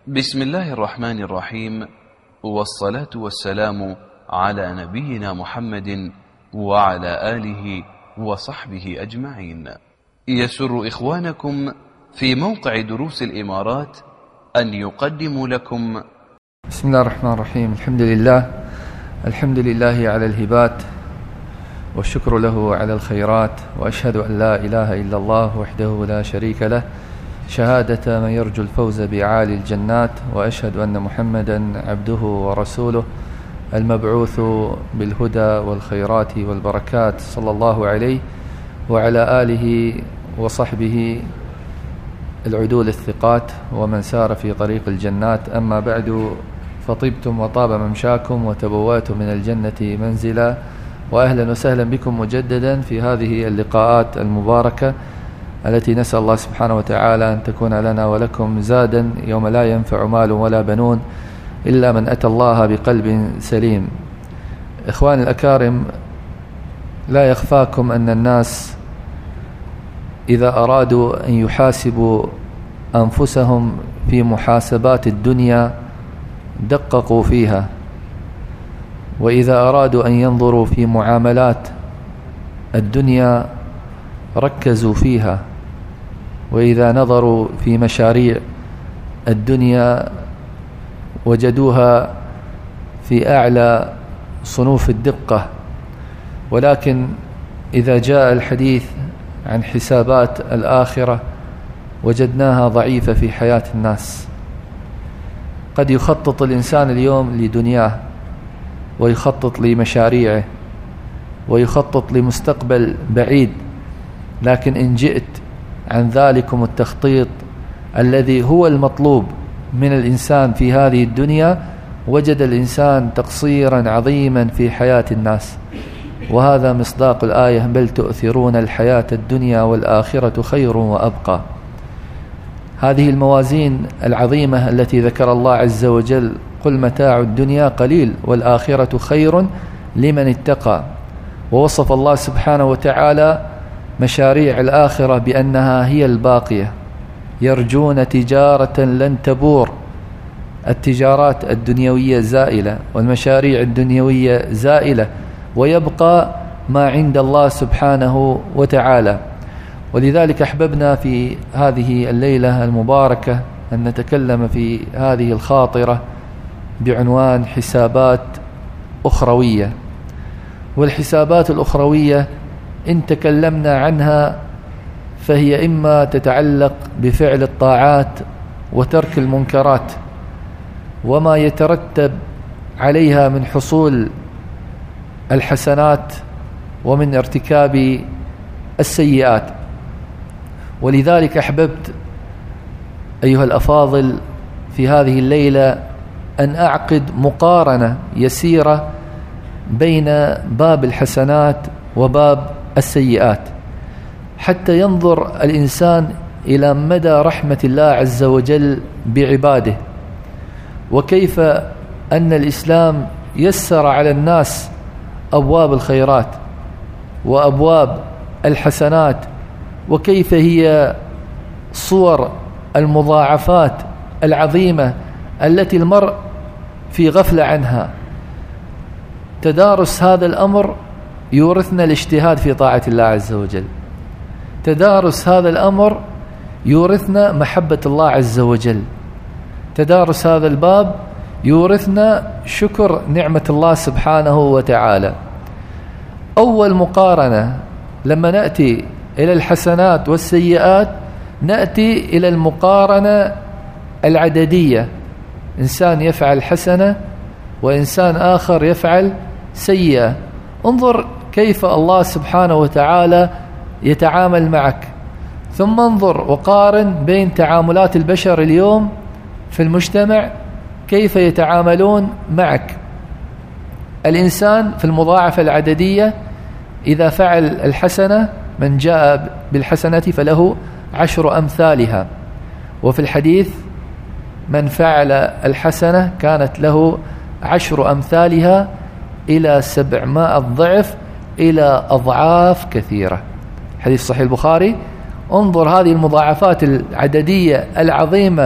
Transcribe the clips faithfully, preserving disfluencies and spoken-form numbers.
بسم الله الرحمن الرحيم، والصلاة والسلام على نبينا محمد وعلى آله وصحبه أجمعين. يسر إخوانكم في موقع دروس الإمارات أن يقدموا لكم بسم الله الرحمن الرحيم. الحمد لله الحمد لله على الهبات، والشكر له على الخيرات، وأشهد أن لا إله إلا الله وحده لا شريك له شهادة من يرجو الفوز بعالي الجنات، وأشهد أن محمدا عبده ورسوله المبعوث بالهدى والخيرات والبركات، صلى الله عليه وعلى آله وصحبه العدول الثقات ومن سار في طريق الجنات. أما بعد، فطبتم وطاب ممشاكم وتبواتم من الجنة منزلا، وأهلا وسهلا بكم مجددا في هذه اللقاءات المباركة التي نسأل الله سبحانه وتعالى أن تكون لنا ولكم زادا يوم لا ينفع مال ولا بنون إلا من أتى الله بقلب سليم. إخواني الأكارم، لا يخفاكم أن الناس إذا أرادوا أن يحاسبوا أنفسهم في محاسبات الدنيا دققوا فيها، وإذا أرادوا أن ينظروا في معاملات الدنيا ركزوا فيها، وإذا نظروا في مشاريع الدنيا وجدوها في أعلى صنوف الدقة. ولكن إذا جاء الحديث عن حسابات الآخرة وجدناها ضعيفة في حياة الناس. قد يخطط الإنسان اليوم لدنياه، ويخطط لمشاريعه، ويخطط لمستقبل بعيد، لكن إن جئت عن ذلكم التخطيط الذي هو المطلوب من الإنسان في هذه الدنيا، وجد الإنسان تقصيرا عظيما في حياة الناس. وهذا مصداق الآية: بل تؤثرون الحياة الدنيا والآخرة خير وأبقى. هذه الموازين العظيمة التي ذكر الله عز وجل: قل متاع الدنيا قليل والآخرة خير لمن اتقى. ووصف الله سبحانه وتعالى مشاريع الآخرة بأنها هي الباقية، يرجون تجارة لن تبور. التجارات الدنيوية زائلة، والمشاريع الدنيوية زائلة، ويبقى ما عند الله سبحانه وتعالى. ولذلك أحببنا في هذه الليلة المباركة أن نتكلم في هذه الخاطرة بعنوان حسابات أخروية. والحسابات الأخروية إن تكلمنا عنها فهي إما تتعلق بفعل الطاعات وترك المنكرات وما يترتب عليها من حصول الحسنات ومن ارتكاب السيئات. ولذلك أحببت أيها الأفاضل في هذه الليلة أن أعقد مقارنة يسيرة بين باب الحسنات وباب السيئات، حتى ينظر الإنسان إلى مدى رحمة الله عز وجل بعباده، وكيف أن الإسلام يسر على الناس أبواب الخيرات وأبواب الحسنات، وكيف هي صور المضاعفات العظيمة التي المرء في غفلة عنها. تدارس هذا الأمر يورثنا الاجتهاد في طاعة الله عز وجل. تدارس هذا الأمر يورثنا محبة الله عز وجل. تدارس هذا الباب يورثنا شكر نعمة الله سبحانه وتعالى. أول مقارنة لما نأتي إلى الحسنات والسيئات نأتي إلى المقارنة العددية. إنسان يفعل حسنة وإنسان آخر يفعل سيئة. انظر كيف الله سبحانه وتعالى يتعامل معك، ثم انظر وقارن بين تعاملات البشر اليوم في المجتمع كيف يتعاملون معك. الإنسان في المضاعفة العددية إذا فعل الحسنة، من جاء بالحسنة فله عشر أمثالها. وفي الحديث: من فعل الحسنة كانت له عشر أمثالها إلى سبعمائة ضعف إلى أضعاف كثيرة. حديث صحيح البخاري. انظر هذه المضاعفات العددية العظيمة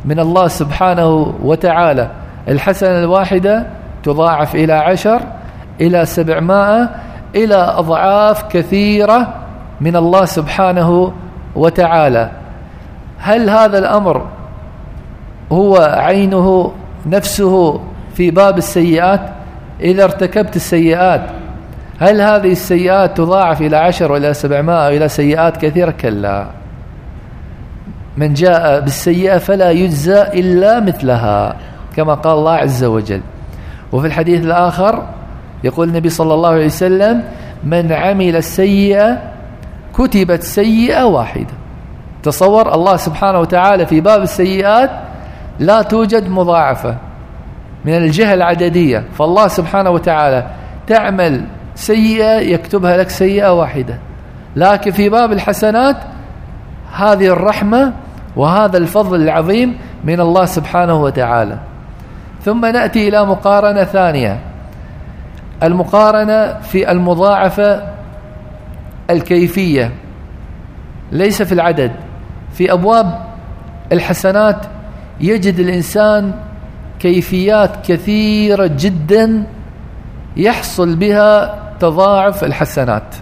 من الله سبحانه وتعالى. الحسنة الواحدة تضاعف إلى عشر، إلى سبعمائة، إلى أضعاف كثيرة من الله سبحانه وتعالى. هل هذا الأمر هو عينه نفسه في باب السيئات؟ إذا ارتكبت السيئات هل هذه السيئات تضاعف إلى عشر وإلى سبعمائة وإلى سيئات كثيرة؟ كلا. من جاء بالسيئة فلا يجزى إلا مثلها، كما قال الله عز وجل. وفي الحديث الآخر يقول النبي صلى الله عليه وسلم: من عمل السيئة كتبت سيئة واحدة. تصور الله سبحانه وتعالى في باب السيئات لا توجد مضاعفة من الجهة العددية، فالله سبحانه وتعالى تعمل سيئة يكتبها لك سيئة واحدة. لكن في باب الحسنات هذه الرحمة وهذا الفضل العظيم من الله سبحانه وتعالى. ثم نأتي إلى مقارنة ثانية، المقارنة في المضاعفة الكيفية ليس في العدد. في أبواب الحسنات يجد الإنسان كيفيات كثيرة جدا يحصل بها تضاعف الحسنات.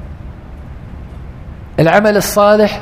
العمل الصالح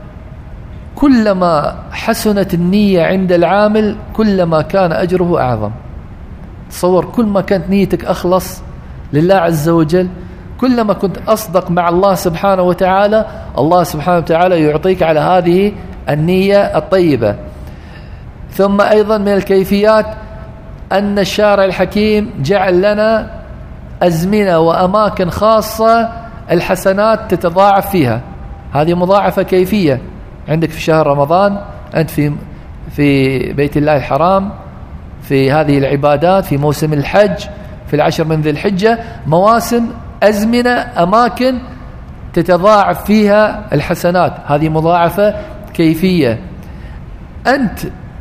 كلما حسنت النية عند العامل كلما كان أجره أعظم. تصور كل ما كانت نيتك أخلص لله عز وجل، كلما كنت أصدق مع الله سبحانه وتعالى، الله سبحانه وتعالى يعطيك على هذه النية الطيبة. ثم أيضا من الكيفيات أن الشارع الحكيم جعل لنا أزمنة وأماكن خاصة الحسنات تتضاعف فيها. هذه مضاعفة كيفية. عندك في شهر رمضان أنت في في بيت الله الحرام، في هذه العبادات، في موسم الحج، في العشر من ذي الحجة، مواسم، أزمنة، أماكن تتضاعف فيها الحسنات. هذه مضاعفة كيفية. أنت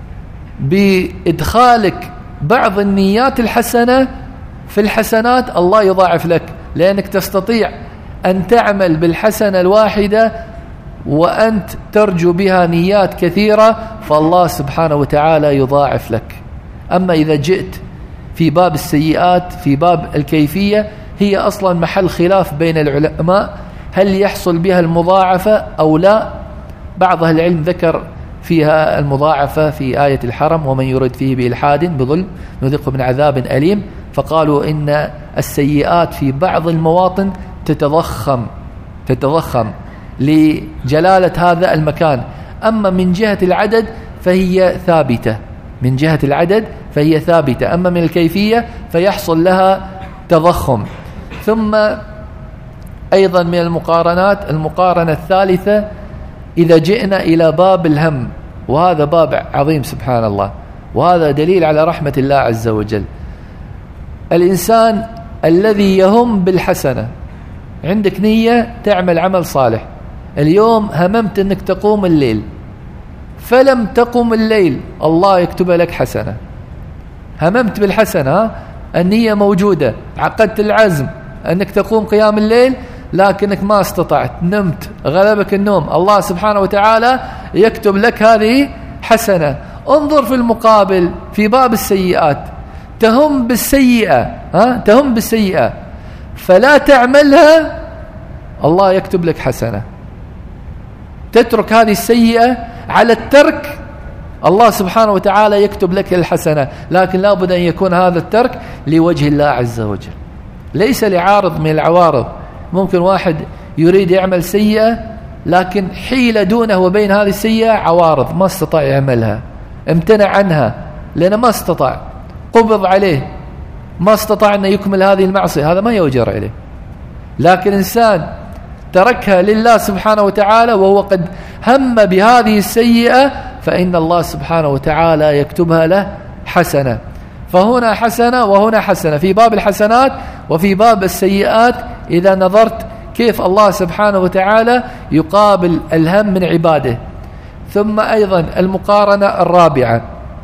بإدخالك بعض النيات الحسنة في الحسنات الله يضاعف لك، لأنك تستطيع أن تعمل بالحسنة الواحدة وأنت ترجو بها نيات كثيرة، فالله سبحانه وتعالى يضاعف لك. أما إذا جئت في باب السيئات في باب الكيفية هي أصلا محل خلاف بين العلماء، هل يحصل بها المضاعفة أو لا؟ بعض أهل العلم ذكر فيها المضاعفة في آية الحرم: ومن يرد فيه بإلحاد بظلم نذقه من عذاب أليم. فقالوا إن السيئات في بعض المواطن تتضخم تتضخم لجلالة هذا المكان. أما من جهة العدد فهي ثابتة، من جهة العدد فهي ثابتة، أما من الكيفية فيحصل لها تضخم. ثم أيضا من المقارنات المقارنة الثالثة إذا جئنا إلى باب الهم، وهذا باب عظيم سبحان الله، وهذا دليل على رحمة الله عز وجل. الإنسان الذي يهم بالحسنة، عندك نية تعمل عمل صالح، اليوم هممت أنك تقوم الليل فلم تقم الليل، الله يكتب لك حسنة. هممت بالحسنة، النية موجودة، عقدت العزم أنك تقوم قيام الليل لكنك ما استطعت، نمت، غلبك النوم، الله سبحانه وتعالى يكتب لك هذه حسنة. انظر في المقابل في باب السيئات، تهم بالسيئة ها تهم بالسيئة فلا تعملها، الله يكتب لك حسنة. تترك هذه السيئة على الترك، الله سبحانه وتعالى يكتب لك الحسنة، لكن لا بد أن يكون هذا الترك لوجه الله عز وجل، ليس لعارض من العوارض. ممكن واحد يريد يعمل سيئة لكن حيل دونه وبين هذه السيئة عوارض، ما استطاع يعملها، امتنع عنها لأنه ما استطاع، قبض عليه، ما استطاع أن يكمل هذه المعصية، هذا ما يؤجر عليه. لكن إنسان تركها لله سبحانه وتعالى وهو قد هم بهذه السيئة فإن الله سبحانه وتعالى يكتبها له حسنة. فهنا حسنة وهنا حسنة في باب الحسنات، وفي باب السيئات إذا نظرت كيف الله سبحانه وتعالى يقابل الهم من عباده. ثم أيضا المقارنة الرابعة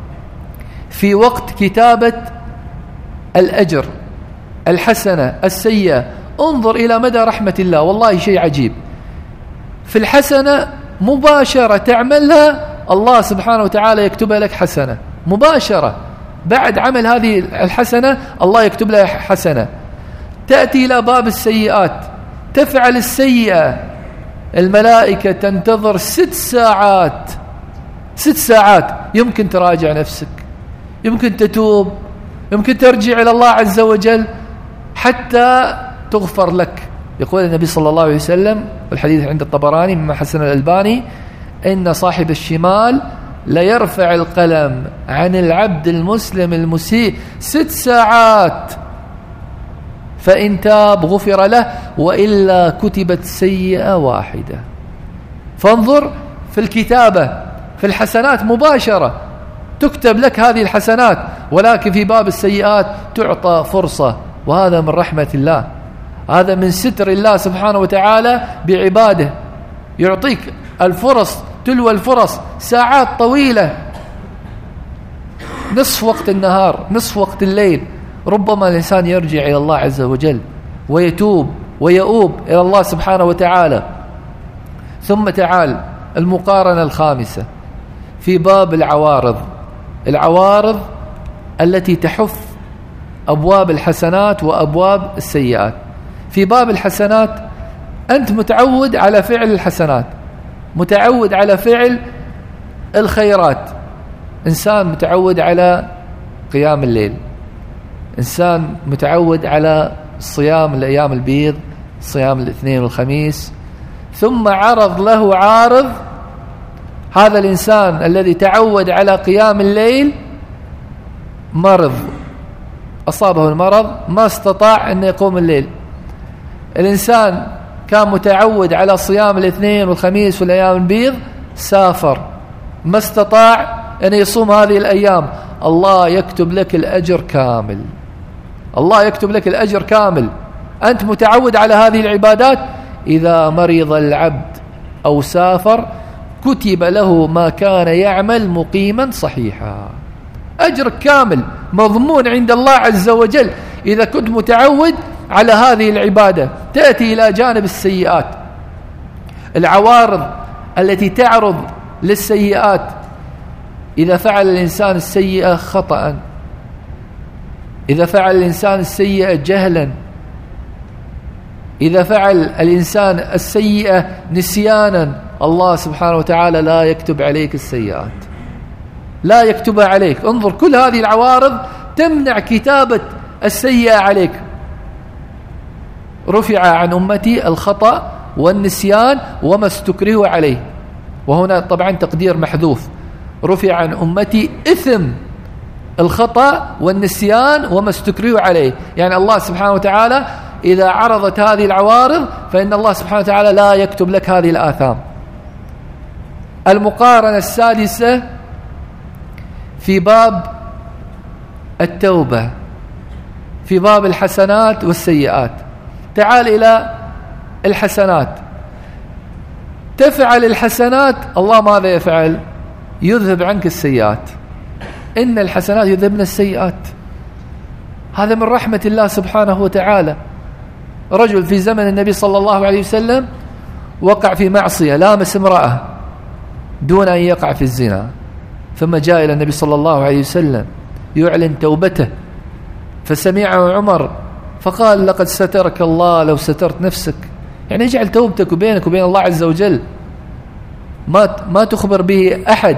في وقت كتابة الأجر، الحسنة، السيئة، انظر إلى مدى رحمة الله، والله شيء عجيب. في الحسنة مباشرة تعملها الله سبحانه وتعالى يكتبها لك حسنة مباشرة. بعد عمل هذه الحسنة الله يكتب لها حسنة. تأتي إلى باب السيئات، تفعل السيئة، الملائكة تنتظر ست ساعات ست ساعات يمكن تراجع نفسك، يمكن تتوب، يمكن ترجع إلى الله عز وجل حتى تغفر لك. يقول النبي صلى الله عليه وسلم والحديث عند الطبراني مما حسن الألباني: إن صاحب الشمال ليرفع القلم عن العبد المسلم المسيء ست ساعات، فإن تاب غفر له وإلا كتبت سيئة واحدة. فانظر في الكتابة في الحسنات مباشرة تكتب لك هذه الحسنات، ولكن في باب السيئات تعطى فرصة، وهذا من رحمة الله، هذا من ستر الله سبحانه وتعالى بعباده. يعطيك الفرص تلو الفرص، ساعات طويلة، نصف وقت النهار، نصف وقت الليل، ربما الإنسان يرجع إلى الله عز وجل ويتوب ويؤوب إلى الله سبحانه وتعالى. ثم تعال المقارنة الخامسة في باب العوارض، العوارض التي تحف أبواب الحسنات وأبواب السيئات. في باب الحسنات أنت متعود على فعل الحسنات، متعود على فعل الخيرات، إنسان متعود على قيام الليل، إنسان متعود على صيام الأيام البيض، صيام الاثنين والخميس، ثم عرض له عارض، هذا الإنسان الذي تعود على قيام الليل مرض، أصابه المرض ما استطاع أن يقوم الليل. الإنسان كان متعود على صيام الاثنين والخميس والأيام البيض، سافر ما استطاع أن يصوم هذه الأيام، الله يكتب لك الأجر كامل، الله يكتب لك الأجر كامل. أنت متعود على هذه العبادات، إذا مرض العبد أو سافر كتب له ما كان يعمل مقيما صحيحا، أجرك كامل مضمون عند الله عز وجل إذا كنت متعود على هذه العبادة. تأتي إلى جانب السيئات، العوارض التي تعرض للسيئات. إذا فعل الإنسان السيئة خطأ، إذا فعل الإنسان السيئة جهلا، إذا فعل الإنسان السيئة نسيانا، الله سبحانه وتعالى لا يكتب عليك السيئات، لا يكتبها عليك. انظر كل هذه العوارض تمنع كتابة السيئة عليك. رفع عن أمتي الخطأ والنسيان وما استكرهوا عليه، وهنا طبعا تقدير محذوف، رفع عن أمتي إثم الخطأ والنسيان وما استكرهوا عليه، يعني الله سبحانه وتعالى إذا عرضت هذه العوارض فإن الله سبحانه وتعالى لا يكتب لك هذه الآثام. المقارنة السادسة في باب التوبة، في باب الحسنات والسيئات. تعال إلى الحسنات، تفعل الحسنات، الله ماذا يفعل؟ يذهب عنك السيئات. إن الحسنات يذهبن السيئات، هذا من رحمة الله سبحانه وتعالى. رجل في زمن النبي صلى الله عليه وسلم وقع في معصية، لامس امرأة دون أن يقع في الزنا، ثم جاء إلى النبي صلى الله عليه وسلم يعلن توبته، فسمعه عمر فقال: لقد سترك الله لو سترت نفسك، يعني اجعل توبتك وبينك وبين الله عز وجل، ما ما تخبر به أحد.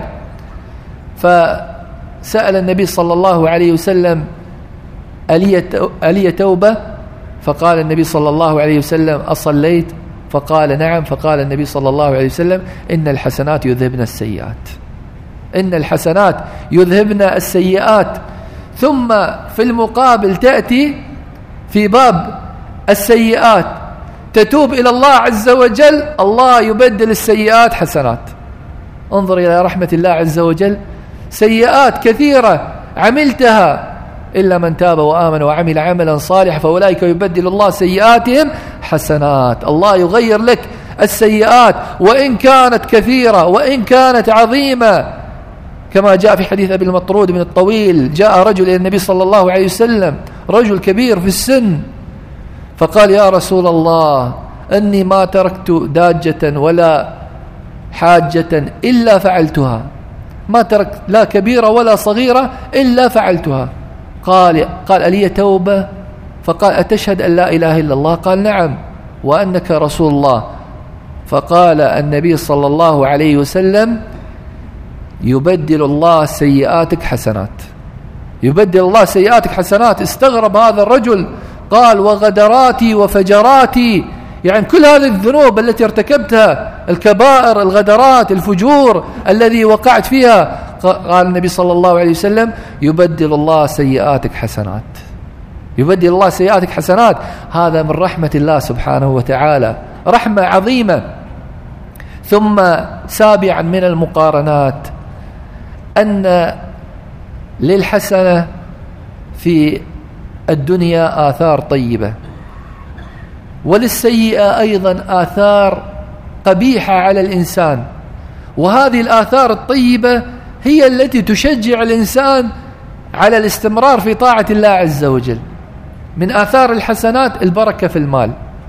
فسأل النبي صلى الله عليه وسلم: ألي توبة؟ فقال النبي صلى الله عليه وسلم: أصليت؟ فقال: نعم. فقال النبي صلى الله عليه وسلم: إن الحسنات يذهبن السيئات، إن الحسنات يذهبن السيئات. ثم في المقابل تأتي في باب السيئات، تتوب إلى الله عز وجل، الله يبدل السيئات حسنات. انظر إلى رحمة الله عز وجل، سيئات كثيرة عملتها، إلا من تاب وآمن وعمل عملا صالحا فأولئك يبدل الله سيئاتهم حسنات. الله يغير لك السيئات وإن كانت كثيرة وإن كانت عظيمة، كما جاء في حديث أبي المطرود بن الطويل: جاء رجل إلى النبي صلى الله عليه وسلم، رجل كبير في السن، فقال: يا رسول الله، أني ما تركت داجة ولا حاجة إلا فعلتها، ما ترك لا كبيرة ولا صغيرة إلا فعلتها. قال قال ألي توبة؟ فقال أتشهد أن لا إله إلا الله؟ قال نعم وأنك رسول الله. فقال النبي صلى الله عليه وسلم يبدل الله سيئاتك حسنات، يبدل الله سيئاتك حسنات. استغرب هذا الرجل، قال وغدراتي وفجراتي، يعني كل هذه الذنوب التي ارتكبتها، الكبائر، الغدرات، الفجور الذي وقعت فيها. قال النبي صلى الله عليه وسلم يبدل الله سيئاتك حسنات، يبدل الله سيئاتك حسنات. هذا من رحمة الله سبحانه وتعالى، رحمة عظيمة. ثم سابعا من المقارنات أن للحسنة في الدنيا آثار طيبة، وللسيئة أيضا آثار قبيحة على الإنسان. وهذه الآثار الطيبة هي التي تشجع الإنسان على الاستمرار في طاعة الله عز وجل. من آثار الحسنات البركة في المال،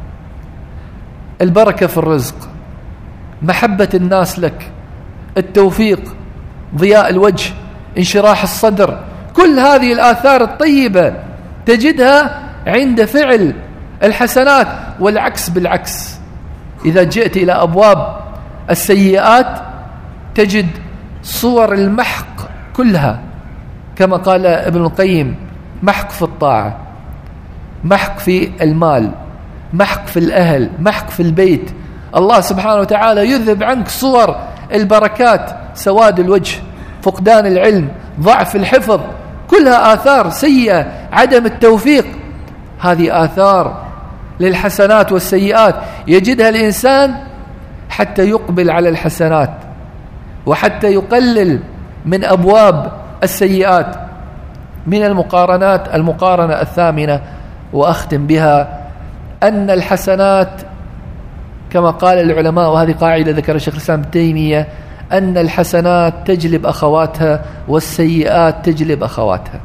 البركة في الرزق، محبة الناس لك، التوفيق، ضياء الوجه، انشراح الصدر. كل هذه الآثار الطيبة تجدها عند فعل الحسنات. والعكس بالعكس، إذا جئت إلى أبواب السيئات تجد صور المحق كلها، كما قال ابن القيم: محق في الطاعة، محق في المال، محق في الأهل، محق في البيت. الله سبحانه وتعالى يذهب عنك صور البركات، سواد الوجه، فقدان العلم، ضعف الحفظ، كلها آثار سيئة، عدم التوفيق. هذه آثار للحسنات والسيئات يجدها الإنسان حتى يقبل على الحسنات وحتى يقلل من أبواب السيئات. من المقارنات المقارنة الثامنة وأختم بها، أن الحسنات كما قال العلماء، وهذه قاعدة ذكر الشيخ الإسلام ابن تيمية، أن الحسنات تجلب أخواتها والسيئات تجلب أخواتها.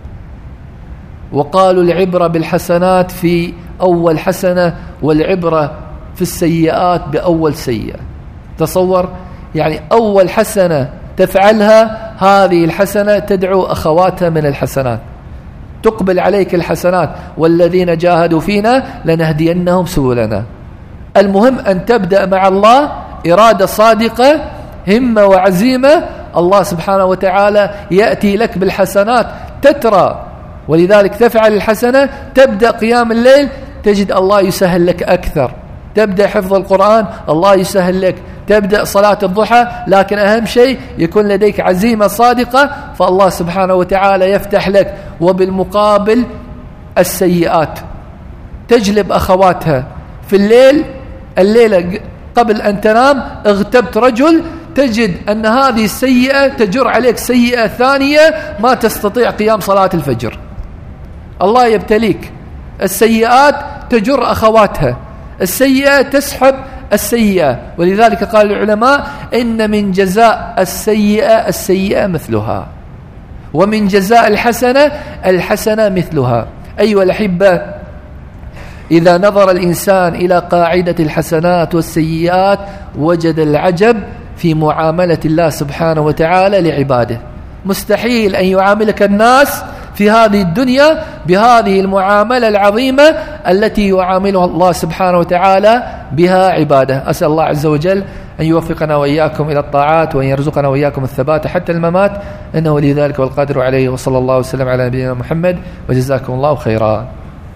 وقالوا العبرة بالحسنات في أول حسنة، والعبرة في السيئات بأول سيئة. تصور، يعني أول حسنة تفعلها هذه الحسنة تدعو أخواتها من الحسنات، تقبل عليك الحسنات. والذين جاهدوا فينا لنهدينهم سبلنا. المهم أن تبدأ مع الله إرادة صادقة، همة وعزيمة. الله سبحانه وتعالى يأتي لك بالحسنات تترى، ولذلك تفعل الحسنة، تبدأ قيام الليل تجد الله يسهل لك أكثر، تبدأ حفظ القرآن الله يسهل لك، تبدأ صلاة الضحى. لكن أهم شيء يكون لديك عزيمة صادقة، فالله سبحانه وتعالى يفتح لك. وبالمقابل السيئات تجلب أخواتها. في الليل، الليلة قبل أن تنام اغتبت رجل، تجد أن هذه السيئة تجر عليك سيئة ثانية، ما تستطيع قيام صلاة الفجر. الله يبتليك. السيئات تجر أخواتها، السيئة تسحب السيئة. ولذلك قال العلماء: إن من جزاء السيئة السيئة مثلها، ومن جزاء الحسنة الحسنة مثلها. أيها الأحبة، إذا نظر الإنسان إلى قاعدة الحسنات والسيئات وجد العجب في معاملة الله سبحانه وتعالى لعباده. مستحيل أن يعاملك الناس في هذه الدنيا بهذه المعاملة العظيمة التي يعاملها الله سبحانه وتعالى بها عباده. أسأل الله عز وجل أن يوفقنا وإياكم إلى الطاعات، وأن يرزقنا وإياكم الثبات حتى الممات، إنه ولي ذلك والقادر عليه. وصلى الله وسلم على نبينا محمد، وجزاكم الله خيرا.